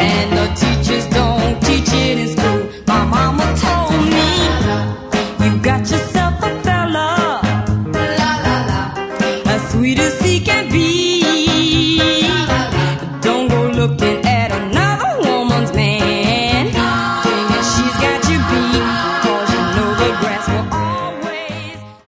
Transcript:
and the teachers don't teach it in school. My mama